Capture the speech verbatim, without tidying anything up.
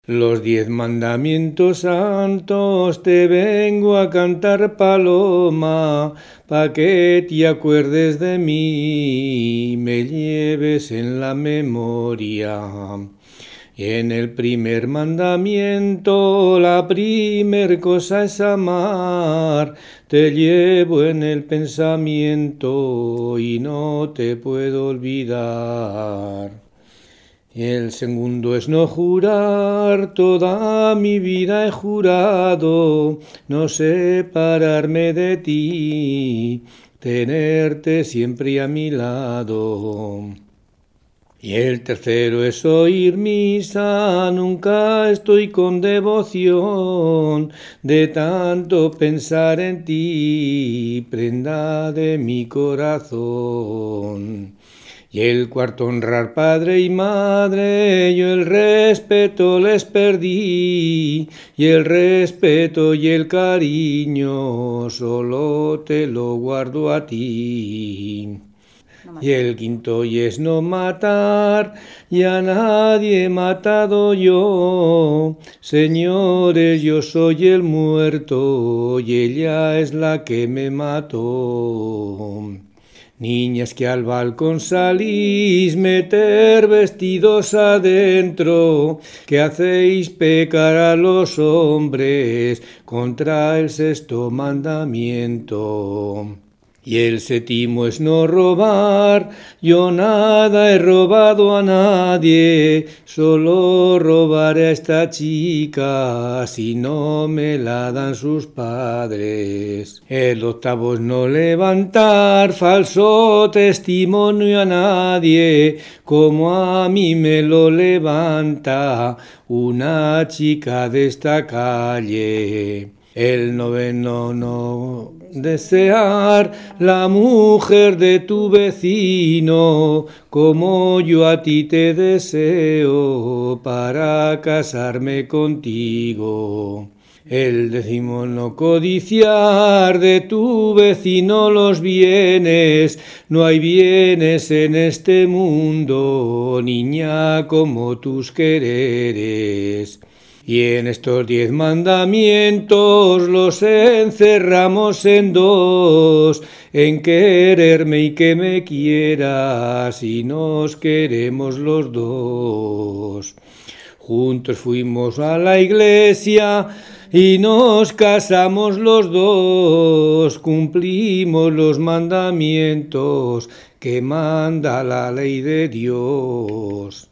Los diez mandamientos santos te vengo a cantar, paloma, pa' que te acuerdes de mí, me lleves en la memoria. Y en el primer mandamiento, la primer cosa es amar, te llevo en el pensamiento y no te puedo olvidar. Y el segundo es no jurar, toda mi vida he jurado, no separarme de ti, tenerte siempre a mi lado. Y el tercero es oír misa, nunca estoy con devoción, de tanto pensar en ti, prenda de mi corazón. Y el cuarto, honrar padre y madre, yo el respeto les perdí, y el respeto y el cariño solo te lo guardo a ti. Y el quinto y es no matar, y a nadie he matado yo. Señores, yo soy el muerto, y ella es la que me mató. Niñas que al balcón salís, meter vestidos adentro, que hacéis pecar a los hombres contra el sexto mandamiento. Y el séptimo es no robar, yo nada he robado a nadie, solo robaré a esta chica si no me la dan sus padres. El octavo es no levantar falso testimonio a nadie, como a mí me lo levanta una chica de esta calle. El noveno no desear la mujer de tu vecino, como yo a ti te deseo para casarme contigo. El décimo no codiciar de tu vecino los bienes, no hay bienes en este mundo, niña, como tus quereres. Y en estos diez mandamientos los encerramos en dos, en quererme y que me quieras, y nos queremos los dos. Juntos fuimos a la iglesia y nos casamos los dos, cumplimos los mandamientos que manda la ley de Dios.